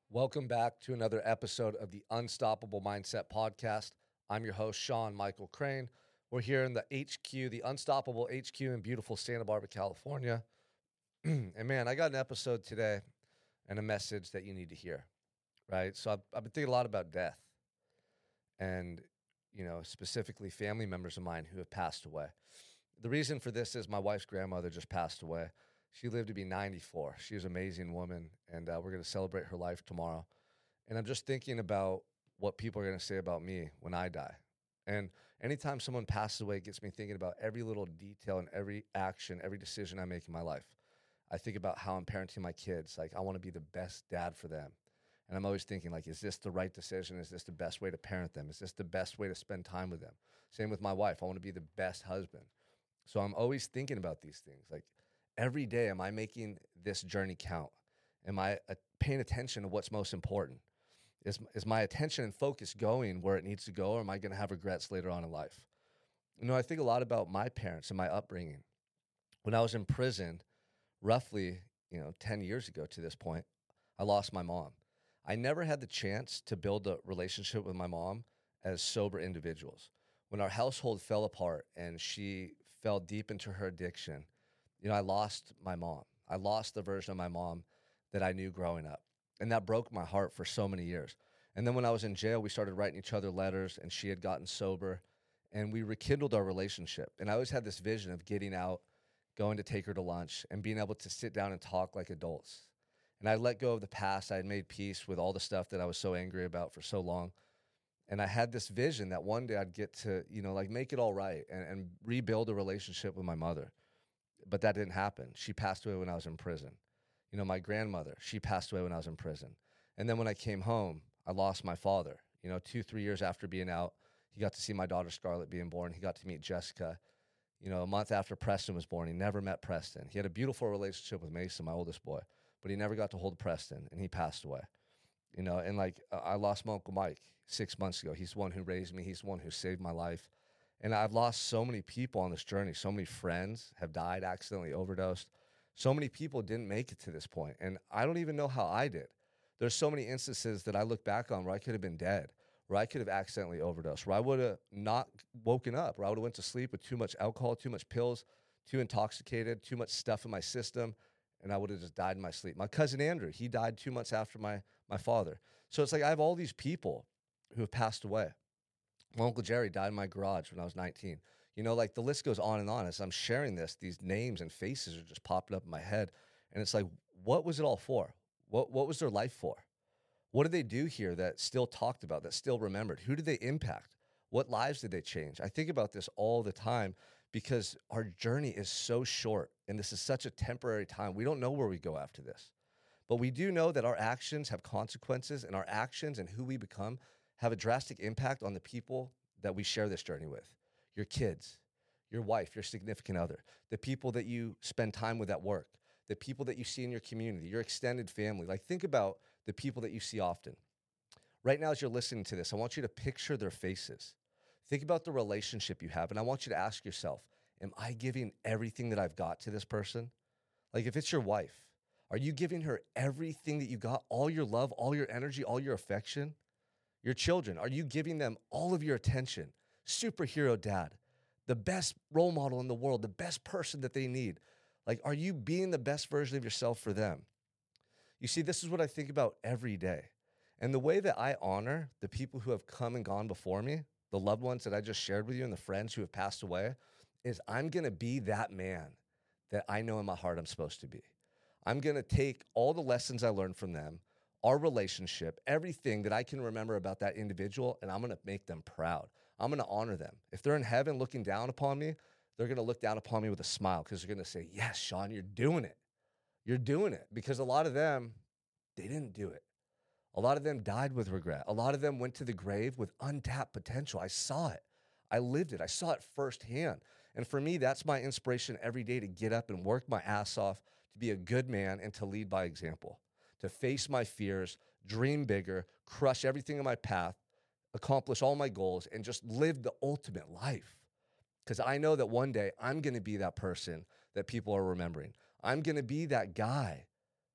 Welcome back to another episode of the Unstoppable Mindset Podcast. I'm your host, Sean Michael Crane. We're here in the HQ, the Unstoppable HQ in beautiful Santa Barbara, California. And man, I got an episode today and a message that you need to hear, right? So I've been thinking a lot about death and, specifically family members of mine who have passed away. The reason for this is my wife's grandmother just passed away. She lived to be 94. She was an amazing woman, and we're going to celebrate her life tomorrow. And I'm just thinking about what people are going to say about me when I die. And anytime someone passes away, it gets me thinking about every little detail and every action, every decision I make in my life. I think about how I'm parenting my kids. Like, I want to be the best dad for them. And I'm always thinking, like, is this the right decision? Is this the best way to parent them? Is this the best way to spend time with them? Same with my wife. I want to be the best husband. So I'm always thinking about these things. Like, every day, am I making this journey count? Am I paying attention to what's most important? Is my attention and focus going where it needs to go, or am I going to have regrets later on in life? I think a lot about my parents and my upbringing. When I was in prison, roughly, 10 years ago to this point, I lost my mom. I never had the chance to build a relationship with my mom as sober individuals. When our household fell apart and she fell deep into her addiction, I lost my mom. I lost the version of my mom that I knew growing up. And that broke my heart for so many years. And then when I was in jail, we started writing each other letters, and she had gotten sober, and we rekindled our relationship. And I always had this vision of getting out, going to take her to lunch, and being able to sit down and talk like adults. And I let go of the past. I had made peace with all the stuff that I was so angry about for so long. And I had this vision that one day I'd get to, make it all right and rebuild a relationship with my mother. But that didn't happen. She passed away when I was in prison. My grandmother, she passed away when I was in prison. And then when I came home, I lost my father. 2-3 years after being out, he got to see my daughter Scarlett being born. He got to meet Jessica. A month after Preston was born, he never met Preston. He had a beautiful relationship with Mason, my oldest boy, but he never got to hold Preston, and he passed away. I lost my Uncle Mike 6 months ago. He's the one who raised me. He's the one who saved my life. And I've lost so many people on this journey. So many friends have died, accidentally overdosed. So many people didn't make it to this point. And I don't even know how I did. There's so many instances that I look back on where I could have been dead, where I could have accidentally overdosed, where I would have not woken up, where I would have went to sleep with too much alcohol, too much pills, too intoxicated, too much stuff in my system, and I would have just died in my sleep. My cousin Andrew, he died 2 months after my father. So it's like I have all these people who have passed away. My Uncle Jerry died in my garage when I was 19. The list goes on and on. As I'm sharing this, these names and faces are just popping up in my head. And it's like, what was it all for? What was their life for? What did they do here that still talked about, that still remembered? Who did they impact? What lives did they change? I think about this all the time because our journey is so short, and this is such a temporary time. We don't know where we go after this. But we do know that our actions have consequences, and our actions and who we become have a drastic impact on the people that we share this journey with. Your kids, your wife, your significant other, the people that you spend time with at work, the people that you see in your community, your extended family. Like, think about the people that you see often. Right now, as you're listening to this, I want you to picture their faces. Think about the relationship you have, and I want you to ask yourself, am I giving everything that I've got to this person? Like, if it's your wife, are you giving her everything that you got, all your love, all your energy, all your affection? Your children, are you giving them all of your attention? Superhero dad, the best role model in the world, the best person that they need. Like, are you being the best version of yourself for them? You see, this is what I think about every day. And the way that I honor the people who have come and gone before me, the loved ones that I just shared with you and the friends who have passed away, is I'm going to be that man that I know in my heart I'm supposed to be. I'm going to take all the lessons I learned from them, our relationship, everything that I can remember about that individual, and I'm going to make them proud. I'm going to honor them. If they're in heaven looking down upon me, they're going to look down upon me with a smile because they're going to say, yes, Sean, you're doing it. You're doing it. Because a lot of them, they didn't do it. A lot of them died with regret. A lot of them went to the grave with untapped potential. I saw it. I lived it. I saw it firsthand. And for me, that's my inspiration every day to get up and work my ass off, to be a good man and to lead by example, to face my fears, dream bigger, crush everything in my path, accomplish all my goals, and just live the ultimate life. Because I know that one day I'm going to be that person that people are remembering. I'm going to be that guy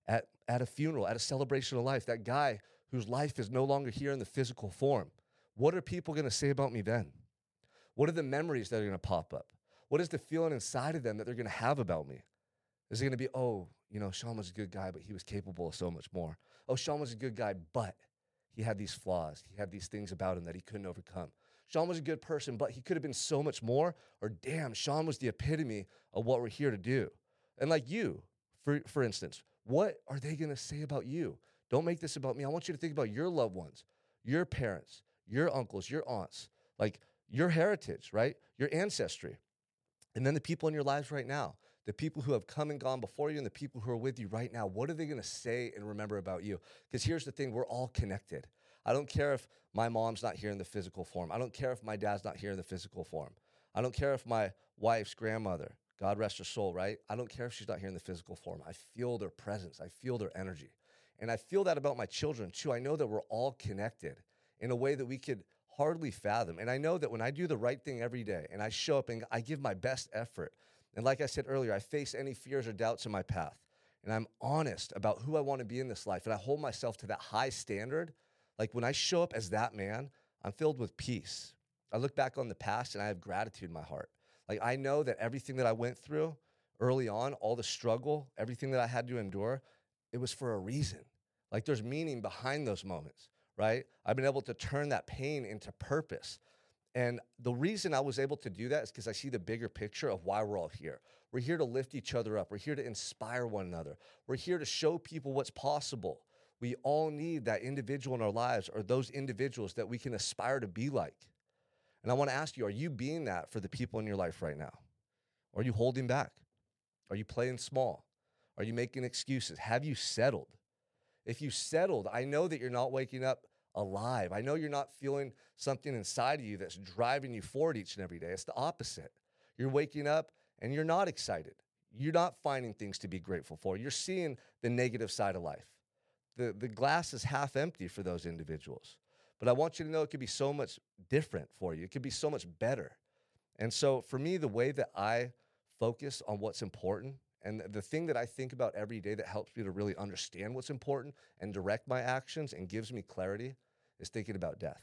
at a funeral, at a celebration of life, that guy whose life is no longer here in the physical form. What are people going to say about me then? What are the memories that are going to pop up? What is the feeling inside of them that they're going to have about me? Is it going to be, oh, Sean was a good guy, but he was capable of so much more. Oh, Sean was a good guy, but he had these flaws. He had these things about him that he couldn't overcome. Sean was a good person, but he could have been so much more. Or damn, Sean was the epitome of what we're here to do. And like you, for instance, what are they going to say about you? Don't make this about me. I want you to think about your loved ones, your parents, your uncles, your aunts, like your heritage, right? Your ancestry. And then the people in your lives right now, the people who have come and gone before you and the people who are with you right now, what are they going to say and remember about you? Because here's the thing, we're all connected. I don't care if my mom's not here in the physical form. I don't care if my dad's not here in the physical form. I don't care if my wife's grandmother, God rest her soul, right? I don't care if she's not here in the physical form. I feel their presence. I feel their energy. And I feel that about my children too. I know that we're all connected in a way that we could hardly fathom. And I know that when I do the right thing every day and I show up and I give my best effort, and like I said earlier, I face any fears or doubts in my path, and I'm honest about who I want to be in this life, and I hold myself to that high standard, like when I show up as that man, I'm filled with peace. I look back on the past and I have gratitude in my heart. Like I know that everything that I went through early on, all the struggle, everything that I had to endure, it was for a reason. Like there's meaning behind those moments, right? I've been able to turn that pain into purpose. And the reason I was able to do that is because I see the bigger picture of why we're all here. We're here to lift each other up. We're here to inspire one another. We're here to show people what's possible. We all need that individual in our lives or those individuals that we can aspire to be like. And I want to ask you, are you being that for the people in your life right now? Or are you holding back? Are you playing small? Are you making excuses? Have you settled? If you settled, I know that you're not waking up alive. I know you're not feeling something inside of you that's driving you forward each and every day. It's the opposite. You're waking up and you're not excited. You're not finding things to be grateful for. You're seeing the negative side of life. The glass is half empty for those individuals. But I want you to know it could be so much different for you. It could be so much better. And so for me, the way that I focus on what's important and the thing that I think about every day that helps me to really understand what's important and direct my actions and gives me clarity is thinking about death.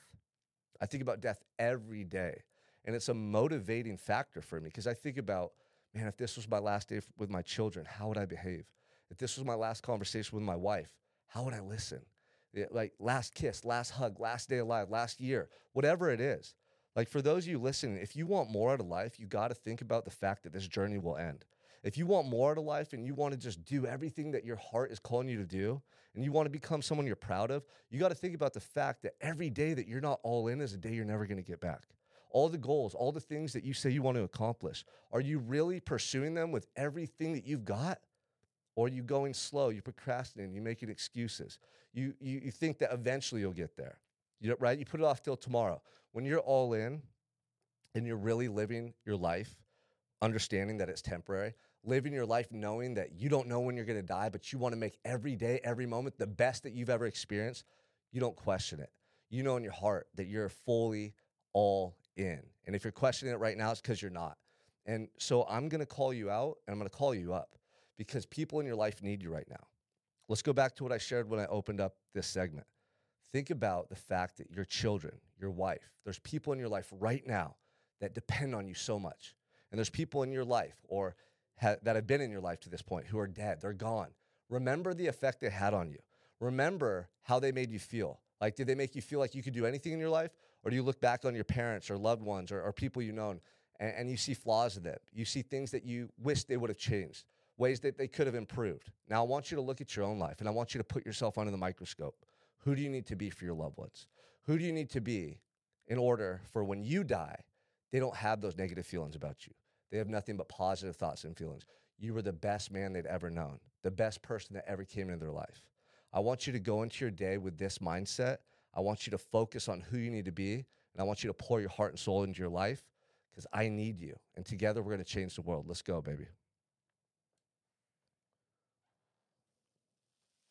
I think about death every day. And it's a motivating factor for me because I think about, man, if this was my last day with my children, how would I behave? If this was my last conversation with my wife, how would I listen? Like last kiss, last hug, last day alive, last year, whatever it is. Like for those of you listening, if you want more out of life, you got to think about the fact that this journey will end. If you want more out of life and you want to just do everything that your heart is calling you to do, and you want to become someone you're proud of, you got to think about the fact that every day that you're not all in is a day you're never going to get back. All the goals, all the things that you say you want to accomplish, are you really pursuing them with everything that you've got? Or are you going slow? You're procrastinating. You're making excuses. You think that eventually you'll get there, right? You put it off till tomorrow. When you're all in and you're really living your life, understanding that it's temporary, living your life knowing that you don't know when you're going to die, but you want to make every day, every moment the best that you've ever experienced, you don't question it. You know in your heart that you're fully all in. And if you're questioning it right now, it's because you're not. And so I'm going to call you out and I'm going to call you up because people in your life need you right now. Let's go back to what I shared when I opened up this segment. Think about the fact that your children, your wife, there's people in your life right now that depend on you so much. And there's people in your life or that have been in your life to this point who are dead. They're gone. Remember the effect they had on you. Remember how they made you feel. Like, did they make you feel like you could do anything in your life? Or do you look back on your parents or loved ones or people you know and you see flaws in them? You see things that you wish they would have changed, ways that they could have improved. Now, I want you to look at your own life and I want you to put yourself under the microscope. Who do you need to be for your loved ones? Who do you need to be in order for when you die, they don't have those negative feelings about you? They have nothing but positive thoughts and feelings. You were the best man they'd ever known, the best person that ever came into their life. I want you to go into your day with this mindset. I want you to focus on who you need to be, and I want you to pour your heart and soul into your life because I need you. And together we're going to change the world. Let's go, baby.